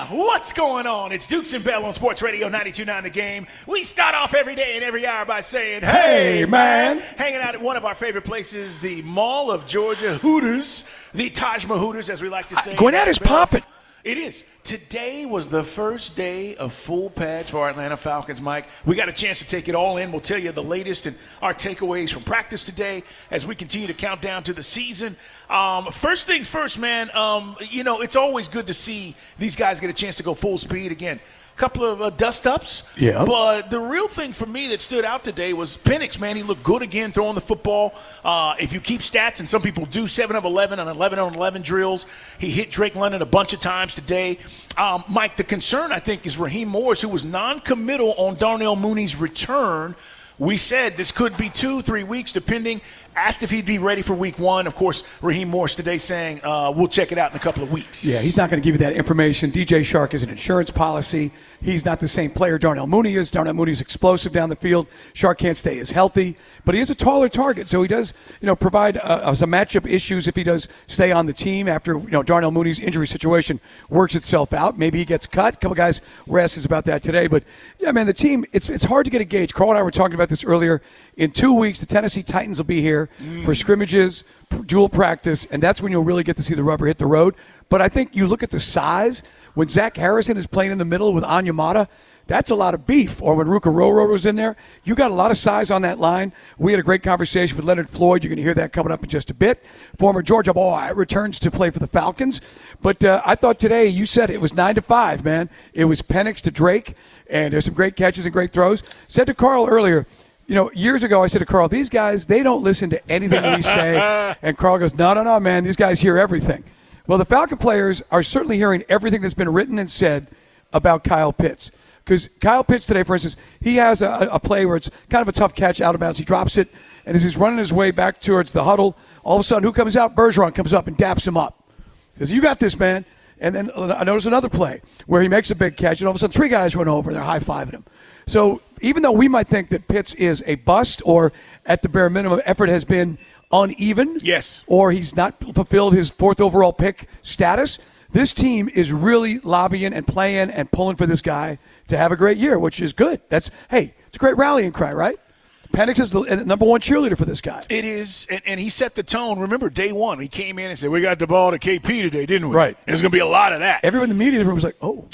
What's going on? It's Dukes and Bell on Sports Radio 92.9 The Game. We start off every day and every hour by saying, hey, man. Hanging out at one of our favorite places, the Mall of Georgia Hooters, the Taj Mahal Hooters, as we like to say. Gwinnett is popping. It is. Today was the first day of full pads for our Atlanta Falcons, Mike. We got a chance to take it all in. We'll tell you the latest and our takeaways from practice today as we continue to count down to the season. First things first, man, it's always good to see these guys get a chance to go full speed again. Couple of dust-ups. Yeah. But the real thing for me that stood out today was Penix, man. He looked good again throwing the football. If you keep stats, and some people do 7 of 11 on 11 on 11 drills, he hit Drake London a bunch of times today. Mike, the concern, I think, is Raheem Morris, who was non-committal on Darnell Mooney's return. We said this could be 2-3 weeks, depending. Asked if he'd be ready for week 1. Of course, Raheem Morris today saying we'll check it out in a couple of weeks. Yeah, he's not going to give you that information. DJ Shark is an insurance policy. He's not the same player Darnell Mooney is. Darnell Mooney's explosive down the field. Shark can't stay as healthy, but he is a taller target, so he does, provide some matchup issues if he does stay on the team after Darnell Mooney's injury situation works itself out. Maybe he gets cut. A couple guys were asked us about that today, but yeah, man, the team it's hard to get a gauge. Carl and I were talking about this earlier. In 2 weeks, the Tennessee Titans will be here for scrimmages, dual practice, and that's when you'll really get to see the rubber hit the road. But I think you look at the size, when Zach Harrison is playing in the middle with Onyemata, that's a lot of beef. Or when Ruka Roro was in there, you got a lot of size on that line. We had a great conversation with Leonard Floyd. You're going to hear that coming up in just a bit. Former Georgia boy returns to play for the Falcons. But I thought today, you said it was 9-5, man. It was Penix to Drake, and there's some great catches and great throws. Said to Carl earlier, years ago I said to Carl, these guys, they don't listen to anything we say. And Carl goes, no, man, these guys hear everything. Well, the Falcon players are certainly hearing everything that's been written and said about Kyle Pitts. Because Kyle Pitts today, for instance, he has a play where it's kind of a tough catch out of bounds. He drops it, and as he's running his way back towards the huddle, all of a sudden, who comes out? Bergeron comes up and daps him up. Says, you got this, man. And then I notice another play where he makes a big catch, and all of a sudden 3 guys run over, and they're high-fiving him. So even though we might think that Pitts is a bust, or at the bare minimum, effort has been uneven, yes, or he's not fulfilled his 4th overall pick status, this team is really lobbying and playing and pulling for this guy to have a great year, which is good. It's a great rallying cry, right? Penix is the number 1 cheerleader for this guy. It is, and he set the tone. Remember, day 1, he came in and said, we got the ball to KP today, didn't we? Right. There's going to be a lot of that. Everyone in the media room was like, oh.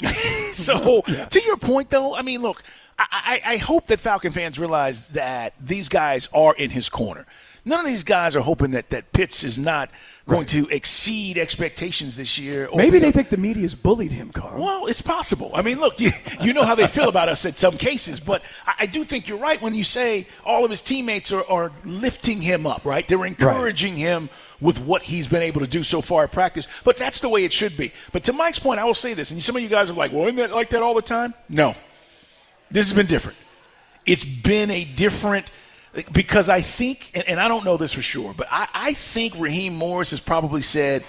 So, yeah. To your point, though, I mean, look, I hope that Falcon fans realize that these guys are in his corner. None of these guys are hoping that Pitts is not going to exceed expectations this year. Maybe they think the media's bullied him, Carl. Well, it's possible. I mean, look, you know how they feel about us in some cases, but I do think you're right when you say all of his teammates are lifting him up, right? They're encouraging him with what he's been able to do so far at practice, but that's the way it should be. But to Mike's point, I will say this, and some of you guys are like, well, isn't that like that all the time? No. This has been different. It's been a different – because I think, and I don't know this for sure, but I think Raheem Morris has probably said,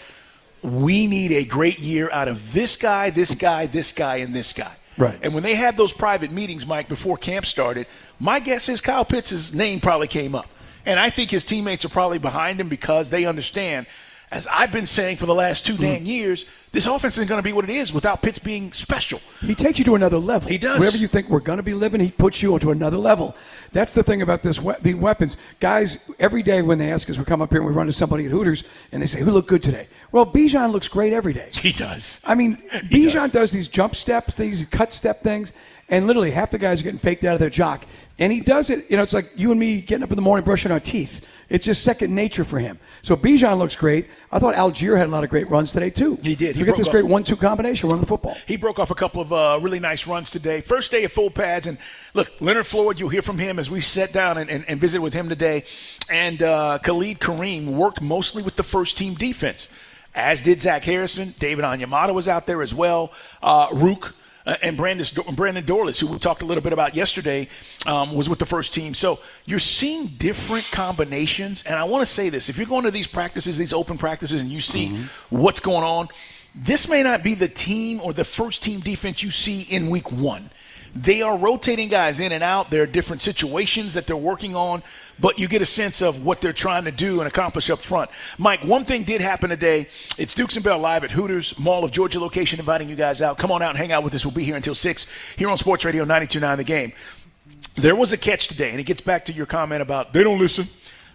we need a great year out of this guy, this guy, this guy, and this guy. Right. And when they had those private meetings, Mike, before camp started, my guess is Kyle Pitts' name probably came up. And I think his teammates are probably behind him because they understand, as I've been saying for the last 2 dang years, this offense isn't going to be what it is without Pitts being special. He takes you to another level. He does. Wherever you think we're going to be living, he puts you onto another level. That's the thing about the weapons. Guys, every day when they ask us, we come up here and we run to somebody at Hooters, and they say, who looked good today? Well, Bijan looks great every day. He does. I mean, Bijan does these jump step things, cut step things, and literally half the guys are getting faked out of their jock. And he does it, it's like you and me getting up in the morning brushing our teeth. It's just second nature for him. So Bijan looks great. I thought Algier had a lot of great runs today, too. He did. He got this great 1-2 combination running the football. He broke off a couple of really nice runs today. First day of full pads. And, look, Leonard Floyd, you'll hear from him as we sat down and visit with him today. And Khalid Kareem worked mostly with the first-team defense, as did Zach Harrison. David Onyemata was out there as well. Rook. And Brandon Dorlitz, who we talked a little bit about yesterday, was with the first team. So you're seeing different combinations. And I want to say this. If you're going to these practices, these open practices, and you see what's going on, this may not be the team or the first team defense you see in week 1. They are rotating guys in and out. There are different situations that they're working on, but you get a sense of what they're trying to do and accomplish up front. Mike, one thing did happen today. It's Dukes and Bell live at Hooters Mall of Georgia location, inviting you guys out. Come on out and hang out with us. We'll be here until 6 here on Sports Radio 92.9 The Game. There was a catch today, and it gets back to your comment about they don't listen.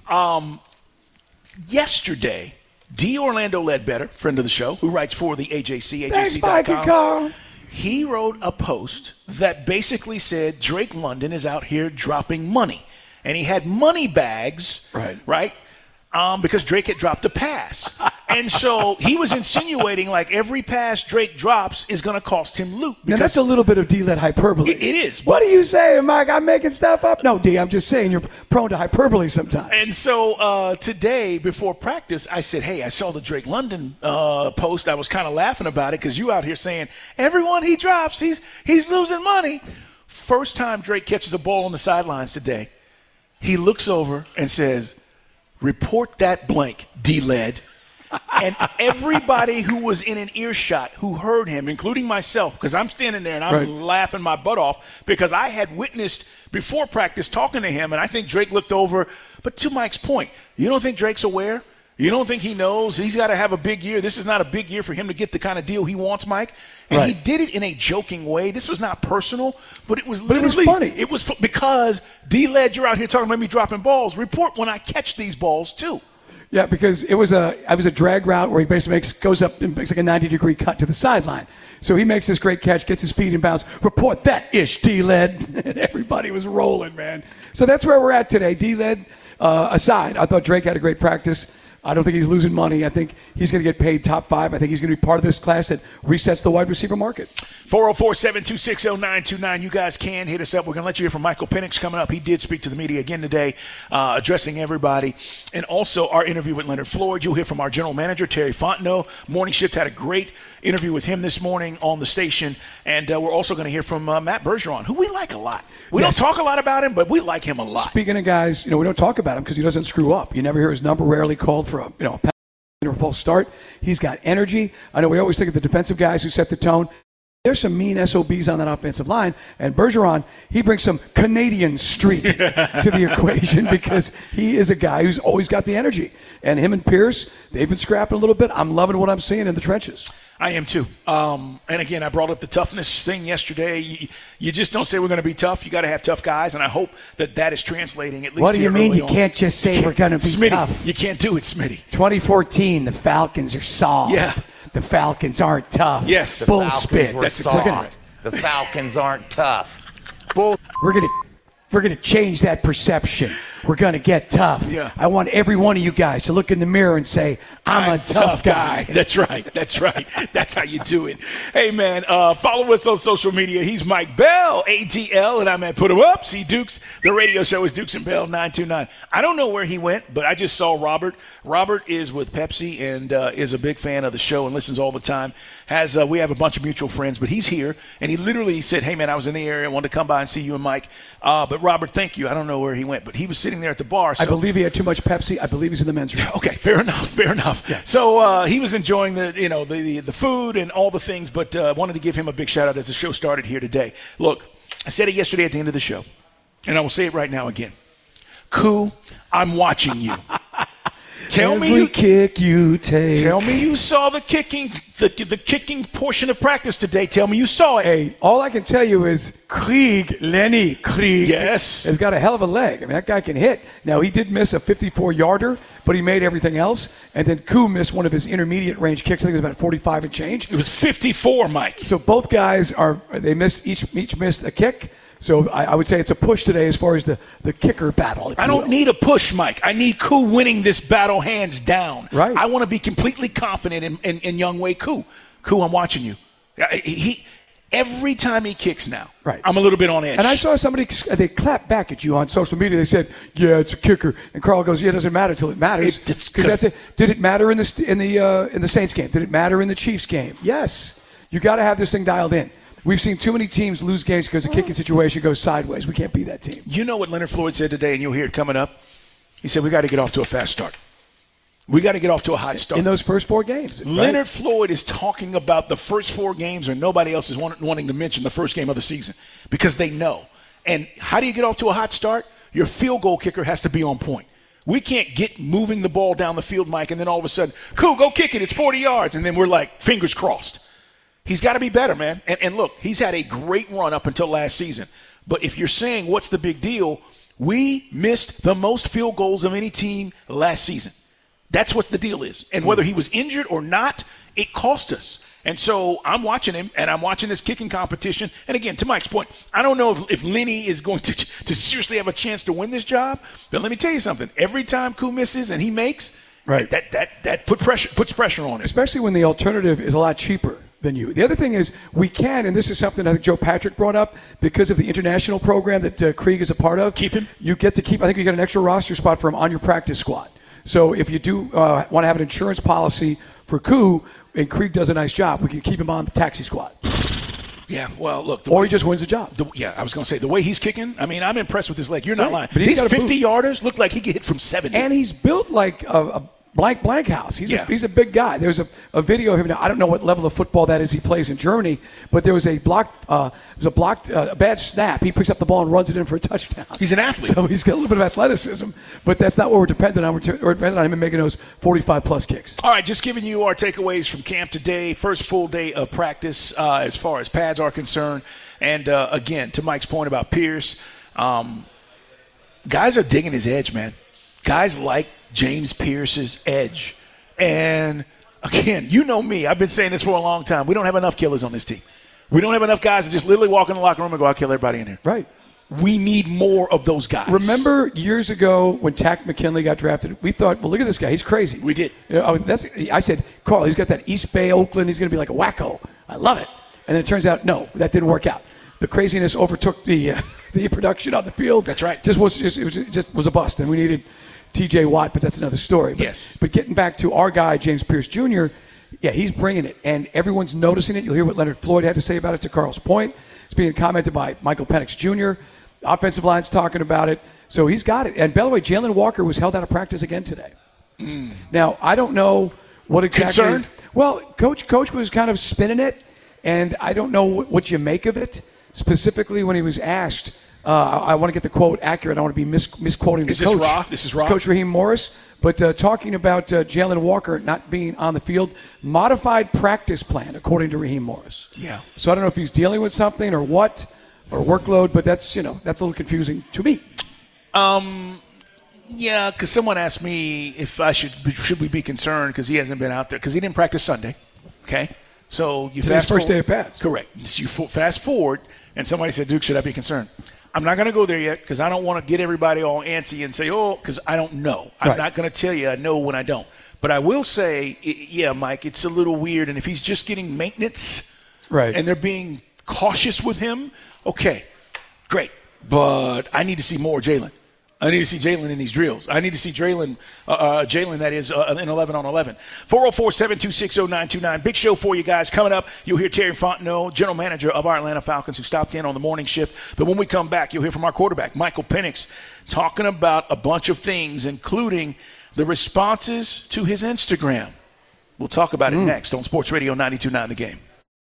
Yesterday, D. Orlando Ledbetter, friend of the show, who writes for the AJC, AJC.com, he wrote a post that basically said Drake London is out here dropping money. And he had money bags, right? Because Drake had dropped a pass. And so he was insinuating like every pass Drake drops is going to cost him loot. Now, that's a little bit of D-led hyperbole. It is. What are you saying, Mike? I'm making stuff up? No, D, I'm just saying you're prone to hyperbole sometimes. And so today, before practice, I said, hey, I saw the Drake London post. I was kind of laughing about it because you out here saying, everyone he drops, he's losing money. First time Drake catches a ball on the sidelines today, he looks over and says, report that blank, D-Led. And everybody who was in an earshot who heard him, including myself, because I'm standing there and I'm laughing my butt off because I had witnessed before practice talking to him, and I think Drake looked over. But to Mike's point, you don't think Drake's aware? You don't think he knows he's got to have a big year? This is not a big year for him to get the kind of deal he wants, Mike. And he did it in a joking way. This was not personal, but it was literally funny. It was because D-Led, you're out here talking about me dropping balls. Report when I catch these balls too. Yeah, because it was a drag route where he basically goes up and makes like a 90-degree cut to the sideline. So he makes this great catch, gets his feet in bounds. Report that ish, D-Led. And everybody was rolling, man. So that's where we're at today. D-Led aside, I thought Drake had a great practice. I don't think he's losing money. I think he's going to get paid top 5. I think he's going to be part of this class that resets the wide receiver market. 404-726-0929. You guys can hit us up. We're going to let you hear from Michael Penix coming up. He did speak to the media again today, addressing everybody. And also our interview with Leonard Floyd. You'll hear from our general manager, Terry Fontenot. Morning Shift had a great interview with him this morning on the station. And we're also going to hear from Matt Bergeron, who we like a lot. We don't talk a lot about him, but we like him a lot. Speaking of guys, we don't talk about him because he doesn't screw up. You never hear his number rarely called for a pass or a false start. He's got energy. I know we always think of the defensive guys who set the tone. There's some mean SOBs on that offensive line, and Bergeron, he brings some Canadian street to the equation because he is a guy who's always got the energy. And him and Pierce, they've been scrapping a little bit. I'm loving what I'm seeing in the trenches. I am too. And again, I brought up the toughness thing yesterday. You just don't say we're going to be tough. You got to have tough guys, and I hope that is translating at least. What do you mean you can't just say we're going to be Smitty, tough? You can't do it, Smitty. 2014, the Falcons are soft. Yeah. The Falcons aren't tough. Yes. Bullspit. That's soft. The Falcons aren't tough. Bull. We're gonna change that perception. We're gonna get tough. Yeah. I want every one of you guys to look in the mirror and say, I'm a tough guy. That's right. That's how you do it. Hey, man, follow us on social media. He's Mike Bell, ATL, and I'm at Put 'em Up. See Dukes. The radio show is Dukes and Bell 929. I don't know where he went, but I just saw Robert. Robert is with Pepsi and is a big fan of the show and listens all the time. We have a bunch of mutual friends, but he's here, and he literally said, hey, man, I was in the area. I wanted to come by and see you and Mike. But Robert, thank you. I don't know where he went, but he was sitting there at the bar. So. I believe he had too much Pepsi. I believe he's in the men's room. Okay, fair enough. Yeah. So he was enjoying the food and all the things, but wanted to give him a big shout out as the show started here today. Look, I said it yesterday at the end of the show, and I will say it right now again. Koo, I'm watching you. Tell me you saw the kicking portion of practice today. Tell me you saw it. Hey, all I can tell you is Lenny Krieg yes, has got a hell of a leg. I mean, that guy can hit. Now, he did miss a 54-yarder, but he made everything else. And then Koo missed one of his intermediate range kicks. I think it was about 45 and change. It was 54, Mike. So both guys each missed a kick. So I would say it's a push today as far as the kicker battle. I don't need a push, Mike. I need Koo winning this battle hands down. Right. I want to be completely confident in Younghoe Koo. Koo, I'm watching you. Every time he kicks now, right, I'm a little bit on edge. And I saw somebody, they clapped back at you on social media. They said, yeah, it's a kicker. And Carl goes, yeah, it doesn't matter till it matters. Because that's it. Did it matter in the Saints game? Did it matter in the Chiefs game? Yes. You got to have this thing dialed in. We've seen too many teams lose games because the kicking situation goes sideways. We can't be that team. You know what Leonard Floyd said today, and you'll hear it coming up? He said, we got to get off to a fast start. We got to get off to a hot start. In those first 4 games. Leonard Floyd is talking about the first 4 games, and nobody else is wanting to mention the first game of the season because they know. And how do you get off to a hot start? Your field goal kicker has to be on point. We can't get moving the ball down the field, Mike, and then all of a sudden, cool, go kick it. It's 40 yards. And then we're like, fingers crossed. He's got to be better, man. And look, he's had a great run up until last season. But if you're saying what's the big deal, we missed the most field goals of any team last season. That's what the deal is. And whether he was injured or not, it cost us. And so I'm watching him, and I'm watching this kicking competition. And again, to Mike's point, I don't know if Lenny is going to seriously have a chance to win this job. But let me tell you something. Every time Koo misses and he makes, right, that puts pressure on him. Especially when the alternative is a lot cheaper than you. The other thing is we can, and this is something I think Joe Patrick brought up, because of the international program that Krieg is a part of. Keep him. You get to keep, I think you got an extra roster spot for him on your practice squad. So if you do want to have an insurance policy for Koo, and Krieg does a nice job, we can keep him on the taxi squad. Yeah, well, look. Or he just wins the job. I was going to say, the way he's kicking, I mean, I'm impressed with his leg. You're not lying. But these 50-yarders look like he could hit from 70. And he's built like a blank house. He's a big guy. There's a video of him. Now, I don't know what level of football that is he plays in Germany, but there was a bad snap. He picks up the ball and runs it in for a touchdown. He's an athlete. So he's got a little bit of athleticism, but that's not what we're dependent on. We're dependent on him making those 45-plus kicks. All right, just giving you our takeaways from camp today. First full day of practice as far as pads are concerned. And, again, to Mike's point about Pierce, guys are digging his edge, man. Guys like James Pierce's edge. And, again, you know me. I've been saying this for a long time. We don't have enough killers on this team. We don't have enough guys that just literally walk in the locker room and go, I'll kill everybody in here. Right. We need more of those guys. Remember years ago when Tack McKinley got drafted, we thought, well, look at this guy. He's crazy. We did. I said, Carl, he's got that East Bay, Oakland. He's going to be like a wacko. I love it. And then it turns out, no, that didn't work out. The craziness overtook the production on the field. That's right. It just was a bust, and we needed T.J. Watt, but that's another story. Yes. But getting back to our guy, James Pierce Jr., yeah, he's bringing it, and everyone's noticing it. You'll hear what Leonard Floyd had to say about it to Carl's point. It's being commented by Michael Penix Jr. The offensive line's talking about it. So he's got it. And by the way, Jalen Walker was held out of practice again today. Now, I don't know what exactly. Concerned? Well, Coach was kind of spinning it, and I don't know what you make of it, specifically when he was asked. I want to get the quote accurate. I don't want to be misquoting the coach. This is Raw? Coach Raheem Morris. But talking about Jalen Walker not being on the field, modified practice plan, according to Raheem Morris. Yeah. So I don't know if he's dealing with something or what, or workload, but that's a little confusing to me. Yeah, because someone asked me if should we be concerned because he hasn't been out there because he didn't practice Sunday. Okay, so you Today's first day of pads. Correct. So you fast forward, and somebody said, "Duke, should I be concerned?" I'm not going to go there yet because I don't want to get everybody all antsy and say, "Oh," because I don't know. I'm not going to tell you I know when I don't. But I will say, yeah, Mike, it's a little weird. And if he's just getting maintenance, right, and they're being cautious with him, okay, great. But I need to see more Jalen. I need to see Jalen in these drills. I need to see Jalen, that is, in 11 on 11. 404-726-0929. Big show for you guys. Coming up, you'll hear Terry Fontenot, general manager of our Atlanta Falcons, who stopped in on the morning shift. But when we come back, you'll hear from our quarterback, Michael Penix, talking about a bunch of things, including the responses to his Instagram. We'll talk about it next on Sports Radio 92.9 The Game.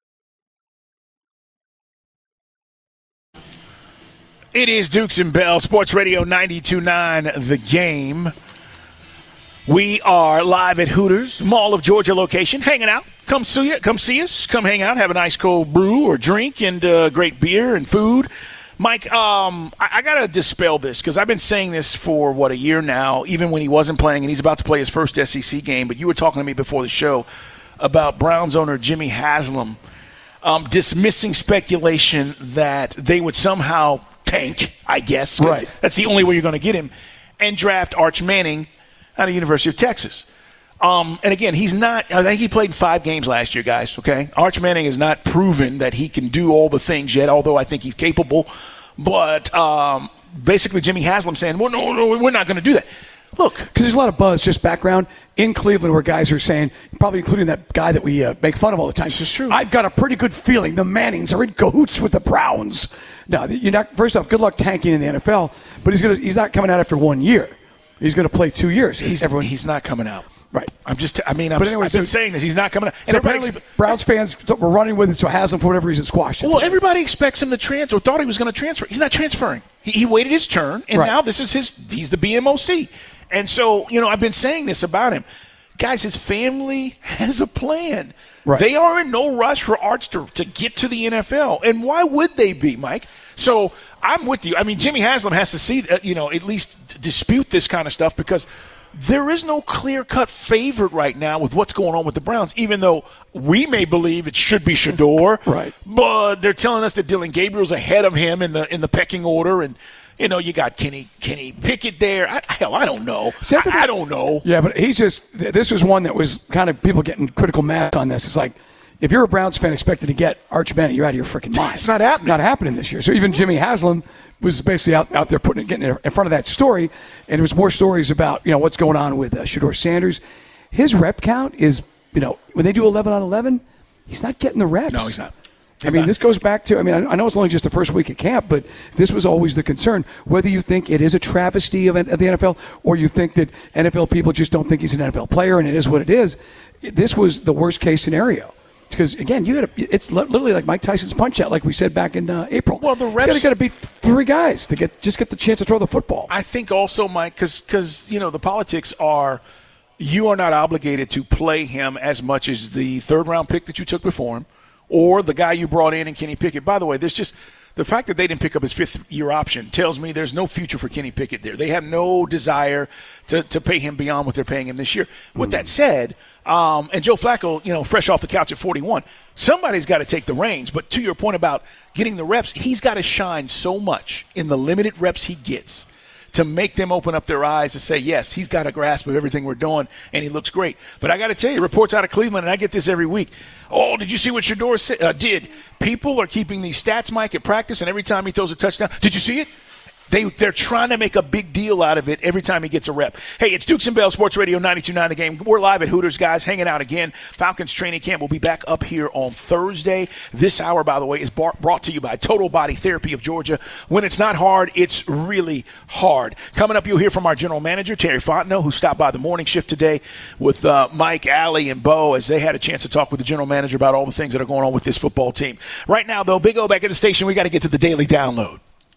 It is Dukes and Bell, Sports Radio 92.9 The Game. We are live at Hooters, Mall of Georgia location, hanging out. Come see us. Come hang out, have a nice cold brew or drink and great beer and food. Mike, I got to dispel this because I've been saying this for, a year now, even when he wasn't playing, and he's about to play his first SEC game. But you were talking to me before the show about Browns owner Jimmy Haslam dismissing speculation that they would somehow tank, I guess. Right. That's the only way you're going to get him, and draft Arch Manning out of University of Texas. And again, he's not – I think he played in 5 games last year, guys, okay? Arch Manning has not proven that he can do all the things yet, although I think he's capable. But basically Jimmy Haslam saying, well, no, we're not going to do that. Look. Because there's a lot of buzz, just background, in Cleveland where guys are saying, probably including that guy that we make fun of all the time. This is true. I've got a pretty good feeling the Mannings are in cahoots with the Browns. No, you're not. First off, good luck tanking in the NFL, but he's not coming out after 1 year. He's going to play 2 years. He's not coming out. Right. I've anyway, been saying this. He's not coming out. So apparently Browns fans were running with it, so Haslam, for whatever reason, squashed it. Well, everybody expects him to transfer, or thought he was going to transfer. He's not transferring. He waited his turn, and now this is he's the BMOC. And so, I've been saying this about him. Guys, his family has a plan. Right. They are in no rush for Arch to get to the NFL. And why would they be, Mike? So I'm with you. I mean, Jimmy Haslam has to see, at least dispute this kind of stuff, because there is no clear-cut favorite right now with what's going on with the Browns, even though we may believe it should be Shedeur. Right. But they're telling us that Dylan Gabriel's ahead of him in the pecking order, and you got Kenny Pickett there. I don't know. I don't know. Yeah, but this was one that was kind of people getting critical mass on this. It's like, if you're a Browns fan expected to get Arch Manning, you're out of your freaking mind. It's not happening. Not happening this year. So even Jimmy Haslam was basically out there getting in front of that story, and there was more stories about what's going on with Shedeur Sanders. His rep count is, when they do 11 on 11, he's not getting the reps. No, he's not. This goes back to, I know it's only just the first week of camp, but this was always the concern. Whether you think it is a travesty of the NFL, or you think that NFL people just don't think he's an NFL player and it is what it is, this was the worst case scenario. Because, again, it's literally like Mike Tyson's punch-out, like we said back in April. Well, the reps... You got to beat 3 guys to get the chance to throw the football. I think also, Mike, because the politics are, you are not obligated to play him as much as the third-round pick that you took before him, or the guy you brought in Kenny Pickett. By the way, there's just the fact that they didn't pick up his 5th-year option tells me there's no future for Kenny Pickett there. They have no desire to pay him beyond what they're paying him this year. With that said, and Joe Flacco, fresh off the couch at 41, somebody's got to take the reins. But to your point about getting the reps, he's got to shine so much in the limited reps he gets to make them open up their eyes to say, yes, he's got a grasp of everything we're doing, and he looks great. But I got to tell you, reports out of Cleveland, and I get this every week. Oh, did you see what Shedeur did? People are keeping these stats, Mike, at practice, and every time he throws a touchdown, did you see it? They're trying to make a big deal out of it every time he gets a rep. Hey, it's Dukes and Bell, Sports Radio 92.9 The Game. We're live at Hooters, guys, hanging out again. Falcons training camp will be back up here on Thursday. This hour, by the way, is brought to you by Total Body Therapy of Georgia. When it's not hard, it's really hard. Coming up, you'll hear from our general manager, Terry Fontenot, who stopped by the morning shift today with Mike, Allie, and Bo, as they had a chance to talk with the general manager about all the things that are going on with this football team. Right now, though, Big O back at the station. We got to get to the Daily Download.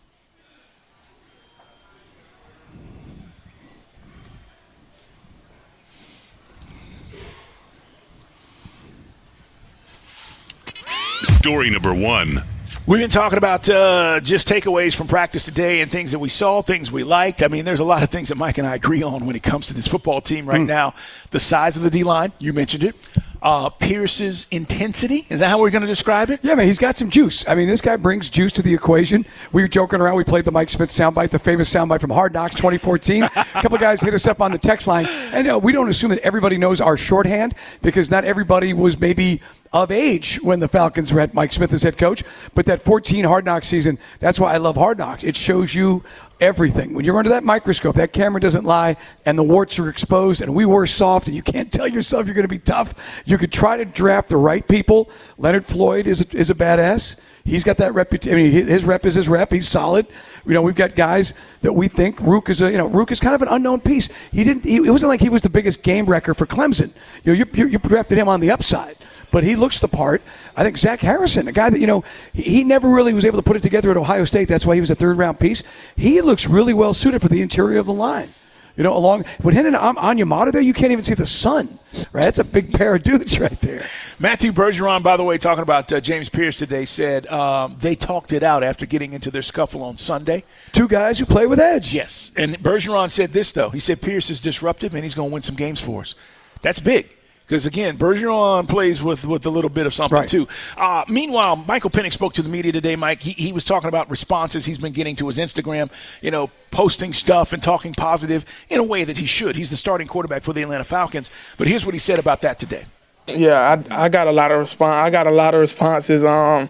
Story number 1. We've been talking about just takeaways from practice today and things that we saw, things we liked. I mean, there's a lot of things that Mike and I agree on when it comes to this football team right now. The size of the D-line, you mentioned it. Pierce's intensity, is that how we're going to describe it? Yeah, man, he's got some juice. I mean, this guy brings juice to the equation. We were joking around. We played the Mike Smith soundbite, the famous soundbite from Hard Knocks 2014. A couple of guys hit us up on the text line. And we don't assume that everybody knows our shorthand, because not everybody was maybe of age when the Falcons had Mike Smith as head coach. But that 14 Hard Knocks season, that's why I love Hard Knocks. It shows you everything. When you're under that microscope, that camera doesn't lie, and the warts are exposed, and we were soft, and you can't tell yourself you're going to be tough. You could try to draft the right people. Leonard Floyd is a badass. He's got that reputation. I mean, his rep is his rep. He's solid. We've got guys that we think Rook is Rook is kind of an unknown piece. It wasn't like he was the biggest game wrecker for Clemson. You drafted him on the upside, but he looks the part. I think Zach Harrison, a guy that he never really was able to put it together at Ohio State. That's why he was a 3rd-round piece. He looks really well suited for the interior of the line. Along with him and Onyemata there, you can't even see the sun. Right, that's a big pair of dudes right there. Matthew Bergeron, by the way, talking about James Pierce today, said they talked it out after getting into their scuffle on Sunday. 2 guys who play with edge. Yes, and Bergeron said this, though. He said Pierce is disruptive, and he's going to win some games for us. That's big. Because, again, Bergeron plays with a little bit of something, too. Meanwhile, Michael Penix spoke to the media today, Mike. He was talking about responses he's been getting to his Instagram, posting stuff and talking positive in a way that he should. He's the starting quarterback for the Atlanta Falcons. But here's what he said about that today. Yeah, I got a lot of responses.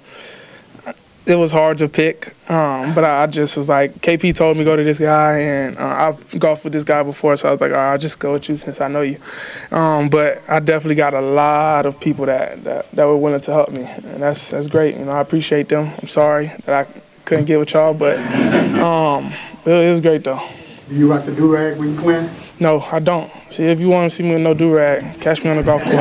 It was hard to pick, but I just was like, KP told me go to this guy, and I've golfed with this guy before, so I was like, I'll just go with you since I know you. But I definitely got a lot of people that were willing to help me, and that's great. I appreciate them. I'm sorry that I couldn't get with y'all, but it was great though. Do you rock the do-rag when you playing? No, I don't. See, if you want to see me with no do-rag, catch me on the golf course.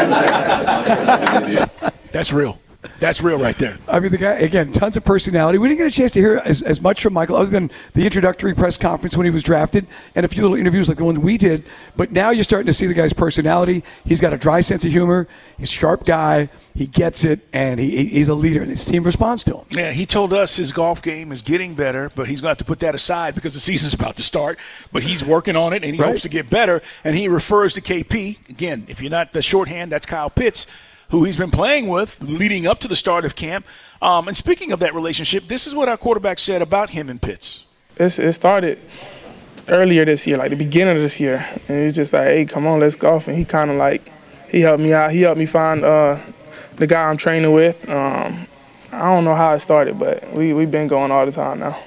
That's real. That's real right there. I mean, the guy, again, tons of personality. We didn't get a chance to hear as much from Michael other than the introductory press conference when he was drafted and a few little interviews like the one we did. But now you're starting to see the guy's personality. He's got a dry sense of humor. He's a sharp guy. He gets it, and he's a leader, and his team responds to him. Yeah, he told us his golf game is getting better, but he's going to have to put that aside because the season's about to start. But he's working on it, and he hopes to get better. And he refers to KP. Again, if you're not the shorthand, that's Kyle Pitts, who he's been playing with leading up to the start of camp. And speaking of that relationship, this is what our quarterback said about him and Pitts. It started earlier this year, like the beginning of this year. And he was just like, hey, come on, let's golf. And he kind of like, he helped me out. He helped me find the guy I'm training with. I don't know how it started, but we've been going all the time now.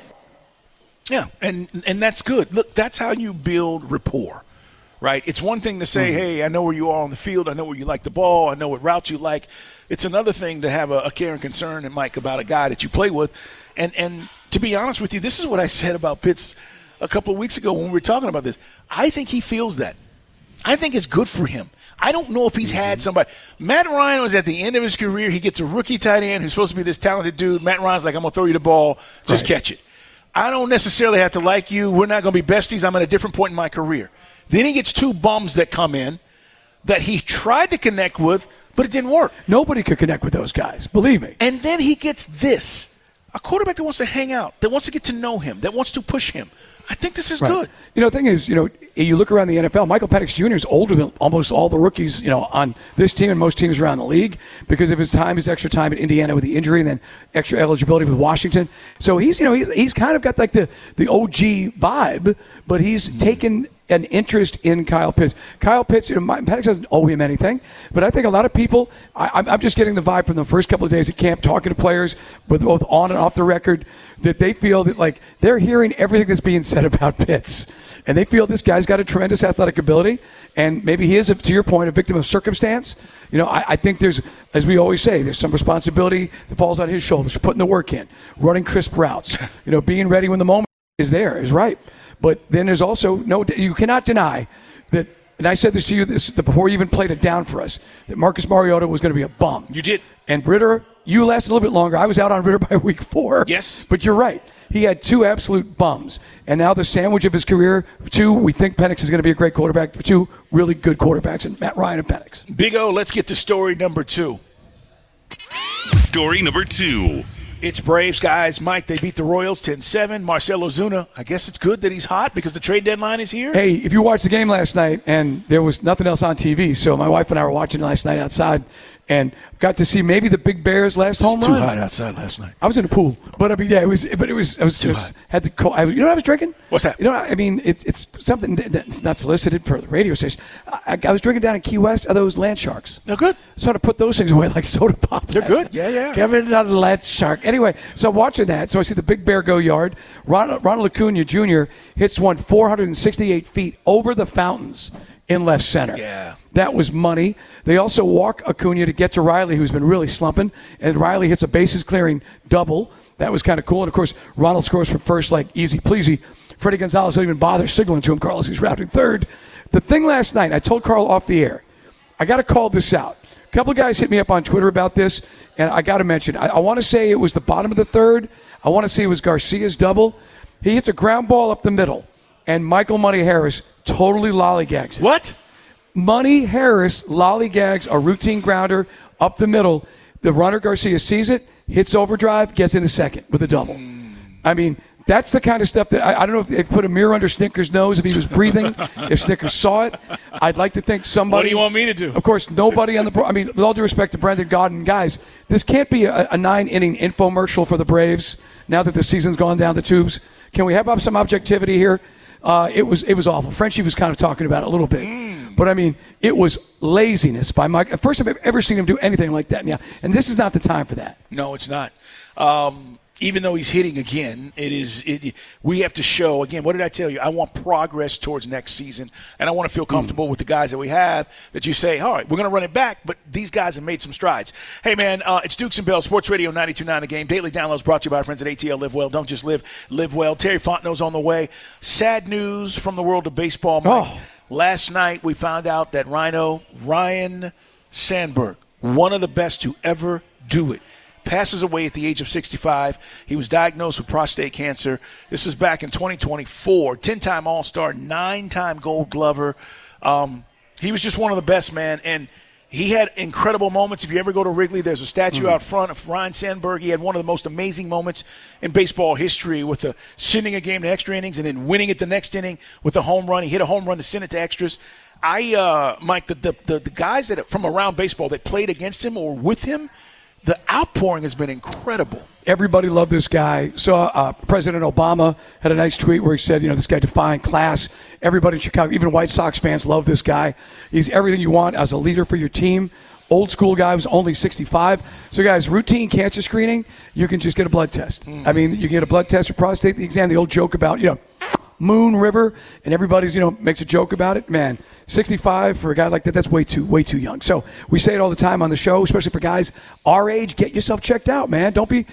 Yeah, and that's good. Look, that's how you build rapport. Right? It's one thing to say, hey, I know where you are on the field. I know where you like the ball. I know what route you like. It's another thing to have a care and concern, and Mike, about a guy that you play with. And to be honest with you, this is what I said about Pitts a couple of weeks ago when we were talking about this. I think he feels that. I think it's good for him. I don't know if he's had somebody. Matt Ryan was at the end of his career. He gets a rookie tight end who's supposed to be this talented dude. Matt Ryan's like, I'm going to throw you the ball. Just catch it. I don't necessarily have to like you. We're not going to be besties. I'm at a different point in my career. Then he gets two bums that come in that he tried to connect with, but it didn't work. Nobody could connect with those guys, believe me. And then he gets this, a quarterback that wants to hang out, that wants to get to know him, that wants to push him. I think this is good. You know, the thing is, you look around the NFL, Michael Penix Jr. is older than almost all the rookies, on this team and most teams around the league because of his extra time at Indiana with the injury and then extra eligibility with Washington. So he's kind of got like the OG vibe, but he's taken an interest in Kyle Pitts. Kyle Pitts, Penix doesn't owe him anything, but I think a lot of people, I'm just getting the vibe from the first couple of days at camp, talking to players, both on and off the record, that they feel that like they're hearing everything that's being said about Pitts, and they feel this guy's got a tremendous athletic ability, and maybe he is, to your point, a victim of circumstance. I think there's, as we always say, there's some responsibility that falls on his shoulders, putting the work in, running crisp routes, being ready when the moment is right. But then there's also you cannot deny that, and I said this to you before you even played it down for us, that Marcus Mariota was going to be a bum. You did. And Ritter, you lasted a little bit longer. I was out on Ritter by week 4. Yes. But you're right. He had two absolute bums. And now the sandwich of his career, we think Penix is going to be a great quarterback. Two really good quarterbacks, and Matt Ryan and Penix. Big O, let's get to story number 2. Story number 2. It's Braves, guys. Mike, they beat the Royals 10-7. Marcell Ozuna, I guess it's good that he's hot because the trade deadline is here. Hey, if you watched the game last night, and there was nothing else on TV, so my wife and I were watching last night outside, and got to see maybe the Big Bears' last home run. Too hot outside last night. I was in the pool, but I mean, yeah, it was. But it was. I was too hot. Had to call. You know what I was drinking? What's that? I mean, it's something that's not solicited for the radio station. I was drinking down in Key West. Are those land sharks? They're good. So to put those things away like soda pop. They're good. Yeah. Give it another land shark. Anyway, so I'm watching that. So I see the Big Bear go yard. Ronald Acuna Jr. hits one 468 feet over the fountains in left center. Yeah. That was money. They also walk Acuna to get to Riley, who's been really slumping, and Riley hits a bases-clearing double. That was kind of cool. And, of course, Ronald scores from first like easy-pleasy. Freddie Gonzalez didn't even bother signaling to him. Carlos, he's routing third. The thing last night, I told Carl off the air, I got to call this out. A couple of guys hit me up on Twitter about this, and I got to mention, I want to say it was the bottom of the third. I want to say it was Garcia's double. He hits a ground ball up the middle, and Michael Money Harris totally lollygags it. What? Money Harris lollygags a routine grounder up the middle. The runner, Garcia, sees it, hits overdrive, gets into second with a double. I mean, that's the kind of stuff that I don't know if they put a mirror under Snicker's nose if he was breathing, if Snickers saw it. I'd like to think somebody. What do you want me to do? Of course, nobody on the. I mean, with all due respect to Brendan Gaudin, guys, this can't be a 9-inning infomercial for the Braves now that the season's gone down the tubes. Can we have some objectivity here? It was awful. Frenchie was kind of talking about it a little bit. But, I mean, it was laziness by Mike. First time I've ever seen him do anything like that. Yeah, and this is not the time for that. No, it's not. even though he's hitting again, we have to show, again, what did I tell you? I want progress towards next season, and I want to feel comfortable with the guys that we have, that you say, all right, we're going to run it back, but these guys have made some strides. Hey, man, it's Dukes and Bell, Sports Radio 92.9 The Game. Daily downloads brought to you by our friends at ATL Live Well. Don't just live well. Terry Fontenot's on the way. Sad news from the world of baseball, Mike. Last night we found out that Ryan Sandberg, one of the best to ever do it, passes away at the age of 65. He was diagnosed with prostate cancer. This is back in 2024. 10-time All-Star, 9-time Gold Glover. He was just one of the best, man, and he had incredible moments. If you ever go to Wrigley, there's a statue out front of Ryan Sandberg. He had one of the most amazing moments in baseball history with sending a game to extra innings and then winning it the next inning with a home run. He hit a home run to send it to extras. Mike, the guys that from around baseball that played against him or with him, the outpouring has been incredible. Everybody loved this guy. Saw President Obama had a nice tweet where he said, this guy defined class. Everybody in Chicago, even White Sox fans, love this guy. He's everything you want as a leader for your team. Old school guy, was only 65. So, guys, routine cancer screening, you can just get a blood test. I mean, you get a blood test for prostate exam. The old joke about, Moon River, and everybody's, makes a joke about it. Man, 65 for a guy like that, that's way too young. So we say it all the time on the show, especially for guys our age. Get yourself checked out, man. Don't be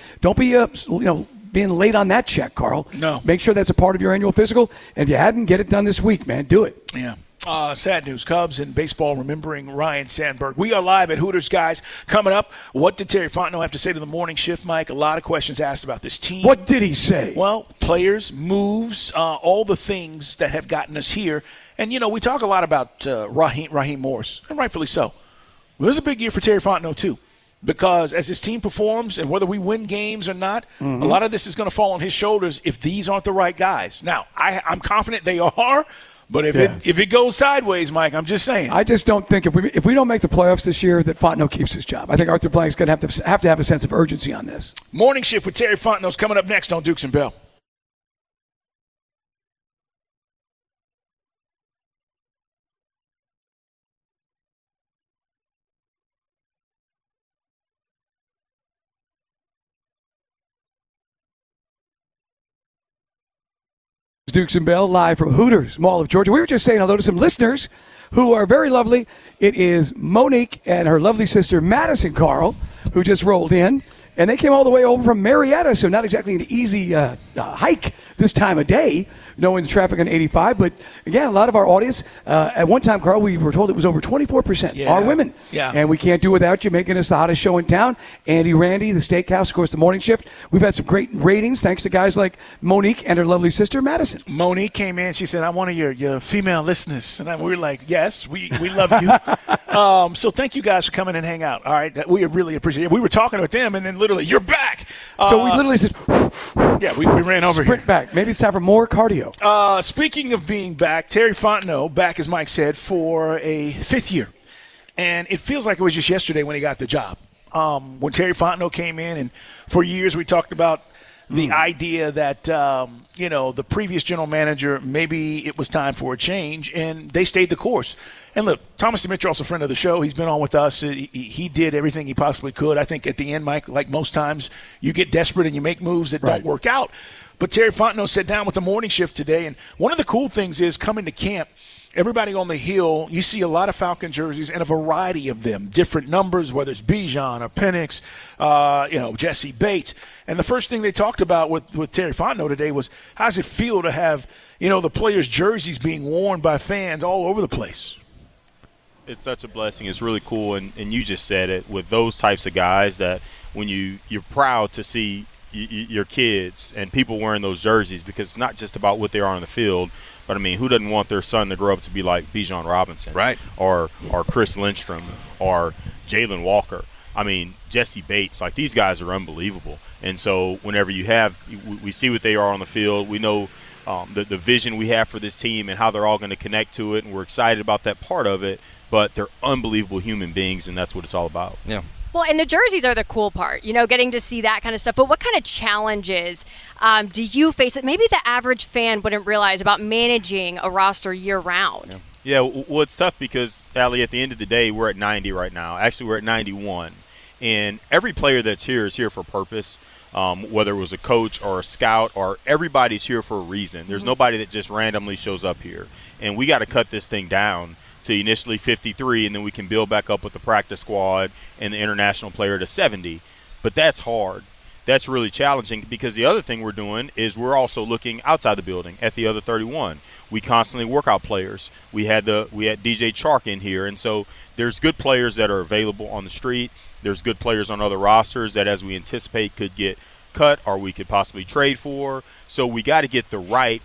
being late on that check, Carl. No. Make sure that's a part of your annual physical. And if you hadn't, get it done this week, man. Do it. Yeah. Sad news. Cubs and baseball remembering Ryan Sandberg. We are live at Hooters, guys. Coming up, what did Terry Fontenot have to say to the morning shift, Mike? A lot of questions asked about this team. What did he say? Well, players, moves, all the things that have gotten us here. And, we talk a lot about Raheem Morris, and rightfully so. Well, this is a big year for Terry Fontenot, too, because as his team performs and whether we win games or not, a lot of this is going to fall on his shoulders if these aren't the right guys. Now, I'm confident they are. But if it goes sideways, Mike, I'm just saying. I just don't think if we don't make the playoffs this year that Fontenot keeps his job. I think Arthur Blank's going to have a sense of urgency on this. Morning Shift with Terry Fontenot's coming up next on Dukes and Bell. Dukes and Bell, live from Hooters, Mall of Georgia. We were just saying hello to some listeners who are very lovely. It is Monique and her lovely sister, Madison Carl, who just rolled in. And they came all the way over from Marietta, so not exactly an easy hike this time of day, knowing the traffic on 85. But, again, a lot of our audience, at one time, Carl, we were told it was over 24% are women. Yeah. And we can't do without you making us the hottest show in town. Andy Randy, the Steakhouse, of course, the Morning Shift. We've had some great ratings thanks to guys like Monique and her lovely sister, Madison. Monique came in. She said, I'm one of your female listeners. And we were like, yes, we love you. So thank you guys for coming and hang out. All right. We really appreciate it. We were talking with them, and then literally, you're back. So we literally said, yeah, we ran over sprint here. back. Maybe it's time for more cardio. Speaking of being back, Terry Fontenot back, as Mike said, for a 5th year. And it feels like it was just yesterday when he got the job. When Terry Fontenot came in, and for years we talked about the idea that, the previous general manager, maybe it was time for a change, and they stayed the course. And look, Thomas Dimitroff's a friend of the show. He's been on with us. He did everything he possibly could. I think at the end, Mike, like most times, you get desperate and you make moves that don't work out. But Terry Fontenot sat down with the Morning Shift today, and one of the cool things is coming to camp, everybody on the Hill, you see a lot of Falcon jerseys and a variety of them, different numbers, whether it's Bijan or Penix, Jesse Bates. And the first thing they talked about with Terry Fontenot today was, how does it feel to have, the players' jerseys being worn by fans all over the place? It's such a blessing. It's really cool, and you just said it, with those types of guys that when you're proud to see your kids and people wearing those jerseys, because it's not just about what they are on the field, but I mean, who doesn't want their son to grow up to be like Bijan Robinson, right? Or Chris Lindstrom or Jalen Walker. I mean, Jesse Bates, like these guys are unbelievable. And so whenever we see what they are on the field, we know the vision we have for this team and how they're all going to connect to it, and we're excited about that part of it. But they're unbelievable human beings, and that's what it's all about. Yeah. Well, and the jerseys are the cool part, getting to see that kind of stuff. But what kind of challenges do you face that maybe the average fan wouldn't realize about managing a roster year-round? Yeah, well, it's tough because, Allie, at the end of the day, we're at 90 right now. Actually, we're at 91. And every player that's here is here for purpose, whether it was a coach or a scout, or everybody's here for a reason. There's nobody that just randomly shows up here. And we got to cut this thing down to initially 53, and then we can build back up with the practice squad and the international player to 70. But that's hard. That's really challenging, because the other thing we're doing is we're also looking outside the building at the other 31. We constantly work out players. We had DJ Chark in here, and so there's good players that are available on the street. There's good players on other rosters that, as we anticipate, could get cut or we could possibly trade for. So we got to get the right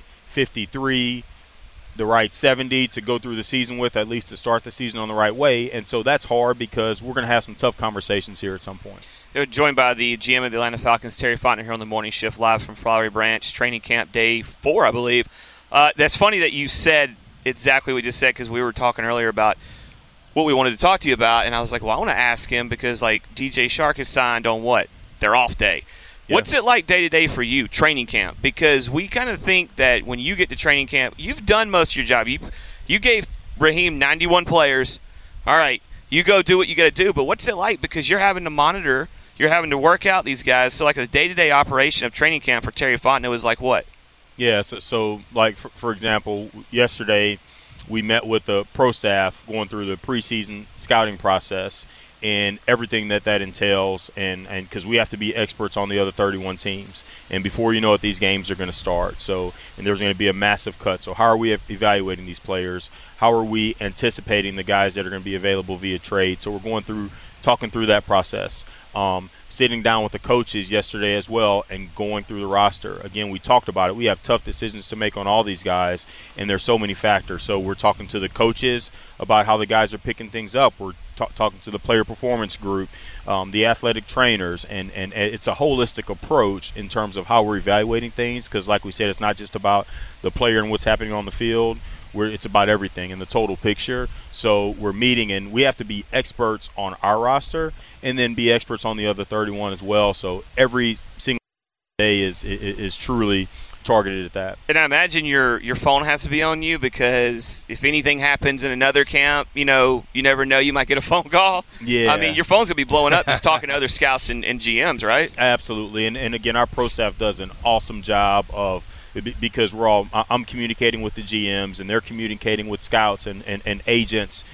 53, the right 70 to go through the season with, at least to start the season on the right way. And so that's hard, because we're going to have some tough conversations here at some point. They're joined by the GM of the Atlanta Falcons, Terry Fontenot, here on the morning shift, live from Flowery Branch, training camp day 4, I believe. That's funny that you said exactly what you just said, because we were talking earlier about what we wanted to talk to you about, and I was like, well, I want to ask him, because, like, DJ Chark is signed on what? Their off day. Yeah. What's it like day-to-day for you, training camp? Because we kind of think that when you get to training camp, you've done most of your job. You gave Raheem 91 players. All right, you go do what you got to do. But what's it like? Because you're having to monitor, you're having to work out these guys. So, like, the day-to-day operation of training camp for Terry Fontenot was like what? Yeah, so like, for example, yesterday we met with the pro staff going through the preseason scouting process and everything that entails, and because we have to be experts on the other 31 teams. And before you know it, these games are going to start. So, and there's going to be a massive cut. So how are we evaluating these players? How are we anticipating the guys that are going to be available via trade? So we're talking through that process. Sitting down with the coaches yesterday as well and going through the roster. Again, we talked about it. We have tough decisions to make on all these guys, and there's so many factors. So we're talking to the coaches about how the guys are picking things up. We're talking to the player performance group, the athletic trainers, and it's a holistic approach in terms of how we're evaluating things, because like we said, it's not just about the player and what's happening on the field. It's about everything in the total picture. So we're meeting, and we have to be experts on our roster and then be experts on the other 31 as well. So every single day is truly targeted at that. And I imagine your phone has to be on you, because if anything happens in another camp, you never know, you might get a phone call. Yeah. I mean, your phone's going to be blowing up just talking to other scouts and GMs, right? Absolutely. And again, our pro staff does an awesome job of, because I'm communicating with the GMs, and they're communicating with scouts and agents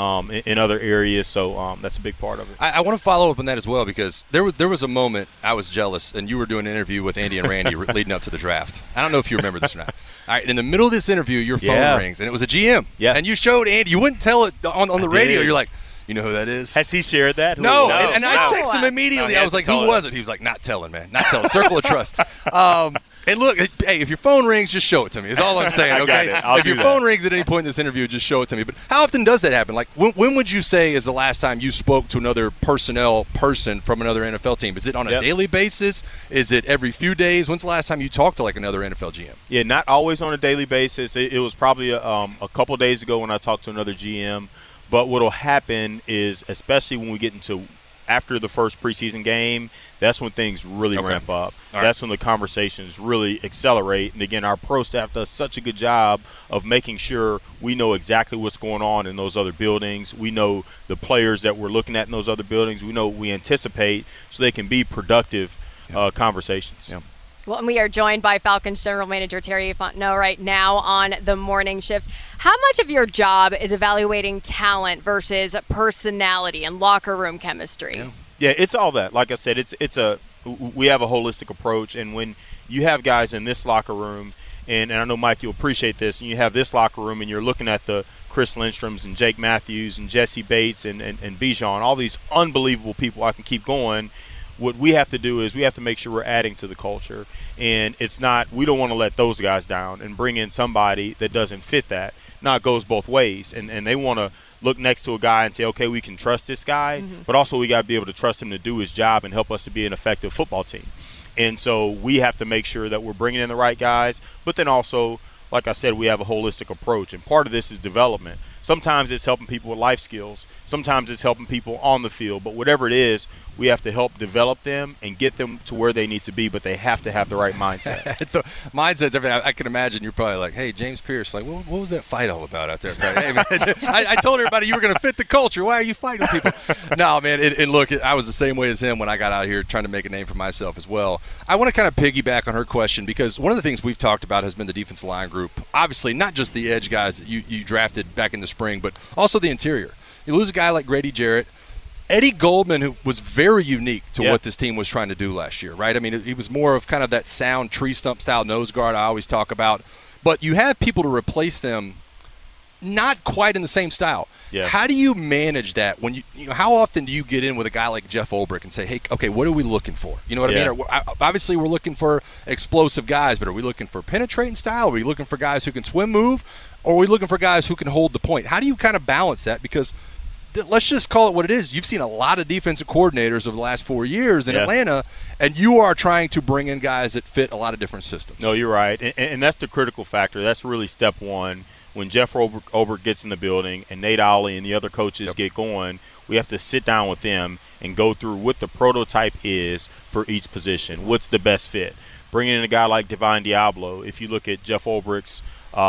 in other areas. So that's a big part of it. I want to follow up on that as well, because there was a moment I was jealous, and you were doing an interview with Andy and Randy leading up to the draft. I don't know if you remember this or not. All right, in the middle of this interview, your phone rings, and it was a GM. Yeah. And you showed Andy. You wouldn't tell it on the radio. You're like, you know who that is? Has he shared that? No. And I texted him immediately. I was like, who was it? He was like, not telling, man. Not telling. Circle of trust. And look, hey, if your phone rings, just show it to me. Is all I'm saying, okay? If your phone rings at any point in this interview, just show it to me. But how often does that happen? Like, when would you say is the last time you spoke to another personnel person from another NFL team? Is it on a daily basis? Is it every few days? When's the last time you talked to, like, another NFL GM? Yeah, not always on a daily basis. It was probably a couple days ago when I talked to another GM. But what will happen is, especially when we get into after the first preseason game, that's when things really ramp up. That's when the conversations really accelerate. And, again, our pro staff does such a good job of making sure we know exactly what's going on in those other buildings. We know the players that we're looking at in those other buildings. We know what we anticipate, so they can be productive conversations. Yeah. Well, and we are joined by Falcons General Manager Terry Fontenot right now on the morning shift. How much of your job is evaluating talent versus personality and locker room chemistry? Yeah, it's all that. Like I said, we have a holistic approach, and when you have guys in this locker room, and I know, Mike, you'll appreciate this, and you have this locker room, and you're looking at the Chris Lindstroms and Jake Matthews and Jesse Bates and Bijan, all these unbelievable people. I can keep going. What we have to do is we have to make sure we're adding to the culture. And we don't want to let those guys down and bring in somebody that doesn't fit that. Now, it goes both ways. And they want to look next to a guy and say, okay, we can trust this guy, but also we got to be able to trust him to do his job and help us to be an effective football team. And so we have to make sure that we're bringing in the right guys, but then also, like I said, we have a holistic approach. And part of this is development. Sometimes it's helping people with life skills. Sometimes it's helping people on the field. But whatever it is, we have to help develop them and get them to where they need to be, but they have to have the right mindset. Mindset's everything. I can imagine you're probably like, hey, James Pierce, like, what was that fight all about out there? Hey, man, I told everybody you were going to fit the culture. Why are you fighting people? No, man, and look, I was the same way as him when I got out here trying to make a name for myself as well. I want to kind of piggyback on her question because one of the things we've talked about has been the defensive line group. Obviously, not just the edge guys that you drafted back in the spring, but also the interior. You lose a guy like Grady Jarrett. Eddie Goldman, who was very unique to what this team was trying to do last year, right? I mean, he was more of kind of that sound tree stump style nose guard I always talk about. But you have people to replace them not quite in the same style. Yeah. How do you manage that when how often do you get in with a guy like Jeff Ulbrich and say, hey, okay, what are we looking for? You know what I mean? Obviously, we're looking for explosive guys, but are we looking for penetrating style? Are we looking for guys who can swim move? Or are we looking for guys who can hold the point? How do you kind of balance that? Because let's just call it what it is. You've seen a lot of defensive coordinators over the last 4 years in Atlanta, and you are trying to bring in guys that fit a lot of different systems. No, you're right. And that's the critical factor. That's really step one. When Jeff Ulbrich gets in the building and Nate Ollie and the other coaches get going, we have to sit down with them and go through what the prototype is for each position. What's the best fit? Bringing in a guy like Divine Diablo, if you look at Jeff Ulbrich's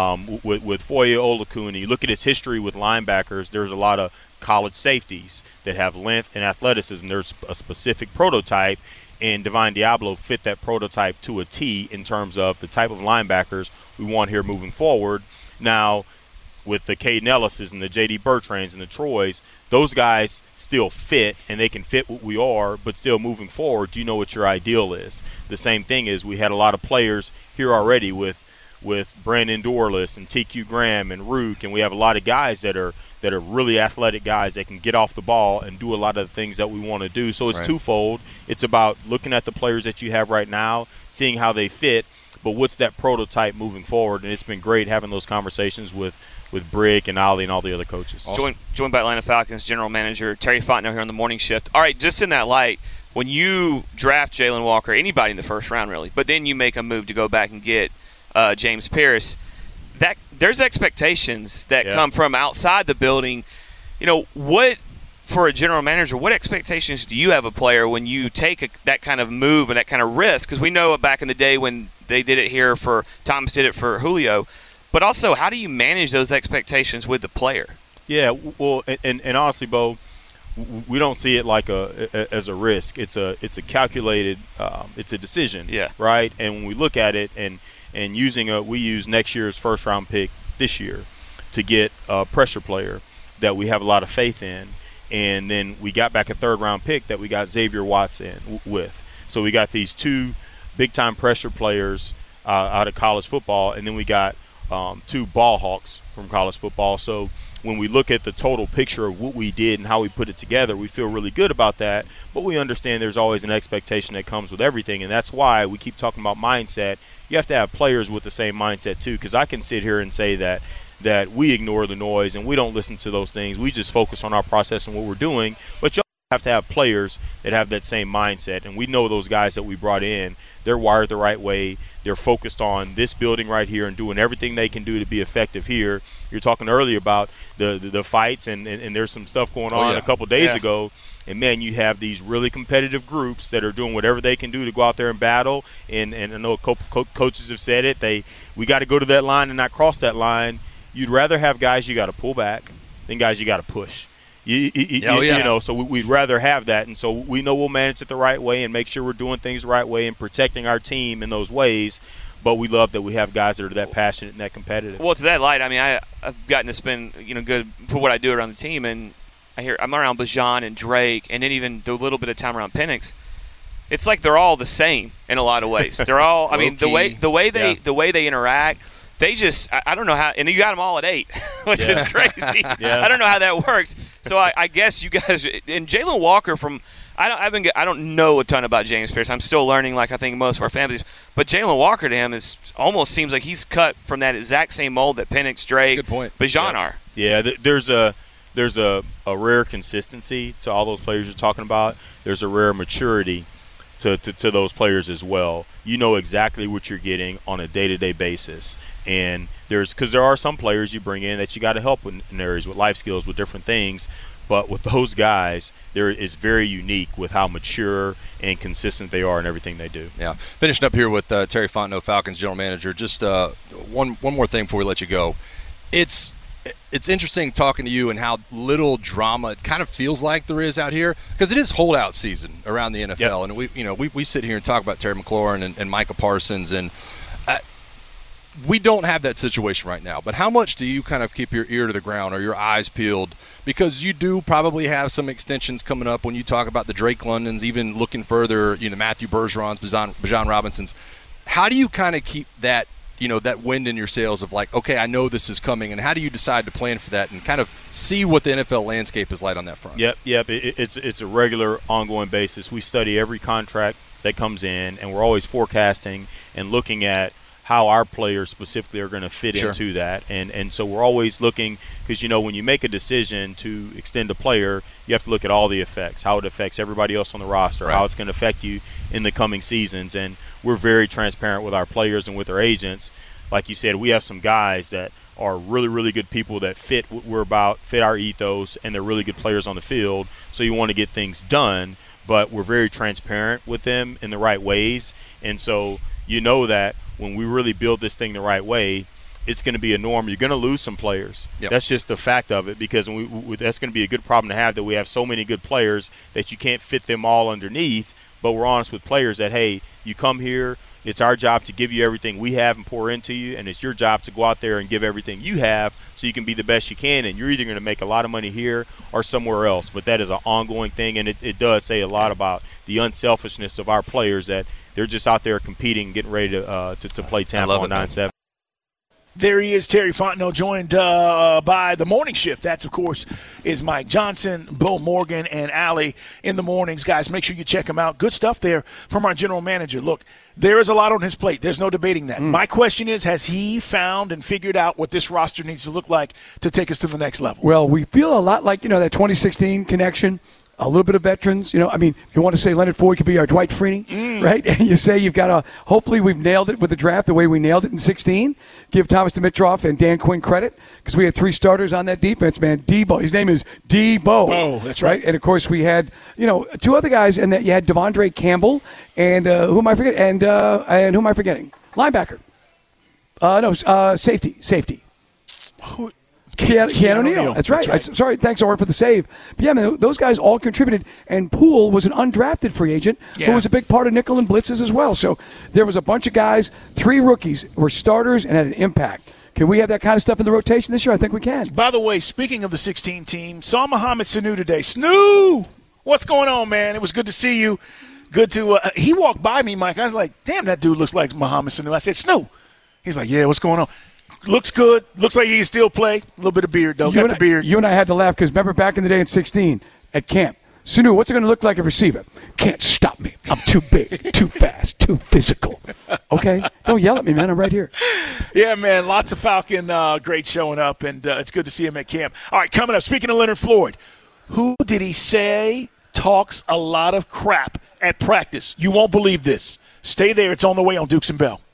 with Foye Oluokun, you look at his history with linebackers, there's a lot of college safeties that have length and athleticism. There's a specific prototype, and Divine Diablo fit that prototype to a T in terms of the type of linebackers we want here moving forward. Now, with the Caden Ellises and the J.D. Bertrands and the Troys, those guys still fit, and they can fit what we are, but still moving forward, you know what your ideal is. The same thing is we had a lot of players here already with Brandon Dorless and TQ Graham and Rook, and we have a lot of guys that are really athletic guys that can get off the ball and do a lot of the things that we want to do. So it's twofold. It's about looking at the players that you have right now, seeing how they fit, but what's that prototype moving forward? And it's been great having those conversations with Brick and Ollie and all the other coaches. Awesome. Joined by Atlanta Falcons General Manager Terry Fontenot here on the morning shift. All right, just in that light, when you draft Jalen Walker, anybody in the first round really, but then you make a move to go back and get James Pierce, that there's expectations that come from outside the building. You know, what for a general manager, what expectations do you have a player when you take that kind of move and that kind of risk? Because we know back in the day when they did it here for Thomas, did it for Julio, but also how do you manage those expectations with the player? Yeah, well, and honestly, Bo, we don't see it like as a risk. It's a calculated, it's a decision, right? And when we look at it and we use next year's first round pick this year to get a pressure player that we have a lot of faith in, and then we got back a third round pick that we got Xavier Watson with. So we got these two big time pressure players out of college football, and then we got two ball hawks from college football. So when we look at the total picture of what we did and how we put it together, we feel really good about that. But we understand there's always an expectation that comes with everything, and that's why we keep talking about mindset. You have to have players with the same mindset too, because I can sit here and say that we ignore the noise and we don't listen to those things. We just focus on our process and what we're doing. But you have to have players that have that same mindset, and we know those guys that we brought in, they're wired the right way. They're focused on this building right here and doing everything they can do to be effective here. You're talking earlier about the fights, and there's some stuff going on a couple days ago. And, man, you have these really competitive groups that are doing whatever they can do to go out there and battle. And I know coaches have said it. We got to go to that line and not cross that line. You'd rather have guys you got to pull back than guys you got to push. You know, so we'd rather have that. And so we know we'll manage it the right way and make sure we're doing things the right way and protecting our team in those ways. But we love that we have guys that are that passionate and that competitive. Well, to that light, I mean, I've gotten to spend, good for what I do around the team. And I'm around Bijan and Drake, and then even the little bit of time around Penix. It's like they're all the same in a lot of ways. They're all, I mean, the way they interact. They just, I don't know how, and you got them all at 8, which is crazy. I don't know how that works. So I guess you guys, and Jalen Walker I don't know a ton about James Pierce. I'm still learning, like I think most of our families. But Jalen Walker to him almost seems like he's cut from that exact same mold that Penix, Drake, Bijan are. Yeah, there's a rare consistency to all those players you're talking about. There's a rare maturity to those players as well. You know exactly what you're getting on a day-to-day basis. And because there are some players you bring in that you got to help in areas with life skills, with different things. But with those guys, there is very unique with how mature and consistent they are in everything they do. Yeah. Finishing up here with Terry Fontenot, Falcons general manager. Just one more thing before we let you go. It's interesting talking to you and how little drama it kind of feels like there is out here, because it is holdout season around the NFL. Yep. And we sit here and talk about Terry McLaurin and Micah Parsons, and we don't have that situation right now. But how much do you kind of keep your ear to the ground or your eyes peeled? Because you do probably have some extensions coming up when you talk about the Drake Londons, even looking further, Matthew Bergerons, Bijan Robinsons. How do you kind of keep that, that wind in your sails of like, okay, I know this is coming, and how do you decide to plan for that and kind of see what the NFL landscape is like on that front? Yep. It's a regular, ongoing basis. We study every contract that comes in, and we're always forecasting and looking at how our players specifically are going to fit into that. And so we're always looking, because, when you make a decision to extend a player, you have to look at all the effects, how it affects everybody else on the roster, right, how it's going to affect you in the coming seasons. And we're very transparent with our players and with our agents. Like you said, we have some guys that are really, really good people that fit what we're about, fit our ethos, and they're really good players on the field. So you want to get things done, but we're very transparent with them in the right ways. And so that when we really build this thing the right way, it's going to be a norm. You're going to lose some players. Yep. That's just the fact of it, because that's going to be a good problem to have, that we have so many good players that you can't fit them all underneath. But we're honest with players that, hey, you come here, it's our job to give you everything we have and pour into you, and it's your job to go out there and give everything you have so you can be the best you can. And you're either going to make a lot of money here or somewhere else. But that is an ongoing thing, and it does say a lot about the unselfishness of our players, that they're just out there competing, getting ready to play Tampa on 9-7. There he is, Terry Fontenot, joined by the morning shift. That's, of course, is Mike Johnson, Bo Morgan, and Allie in the mornings. Guys, make sure you check him out. Good stuff there from our general manager. Look, there is a lot on his plate. There's no debating that. My question is, has he found and figured out what this roster needs to look like to take us to the next level? Well, we feel a lot like, that 2016 connection. A little bit of veterans, if you want to say Leonard Floyd could be our Dwight Freeney, right? And you say you've got hopefully we've nailed it with the draft the way we nailed it in 16. Give Thomas Dimitroff and Dan Quinn credit, because we had 3 starters on that defense, man. Debo, his name is Debo. Oh, that's right. And of course we had, 2 other guys, and that you had Devondre Campbell and who am I forgetting? And who am I forgetting? Linebacker. Safety. Keanu Neal. That's right. Sorry, thanks, Oren, for the save. But yeah, man, those guys all contributed. And Poole was an undrafted free agent who was a big part of nickel and blitzes as well. So there was a bunch of guys. 3 rookies were starters and had an impact. Can we have that kind of stuff in the rotation this year? I think we can. By the way, speaking of the 16 team, saw Mohamed Sanu today. Sanu, what's going on, man? It was good to see you. Good to he walked by me, Mike. I was like, damn, that dude looks like Mohamed Sanu. I said, Sanu. He's like, yeah, what's going on? Looks good. Looks like he can still play. A little bit of beard, though. Got the beard. You and I had to laugh, because remember back in the day in 16 at camp, Sanu, what's it going to look like a receiver? Can't stop me. I'm too big, too fast, too physical. Okay? Don't yell at me, man. I'm right here. Yeah, man. Lots of Falcon great showing up, and it's good to see him at camp. All right, coming up, speaking of Leonard Floyd, who did he say talks a lot of crap at practice? You won't believe this. Stay there. It's on the way on Dukes and Bell.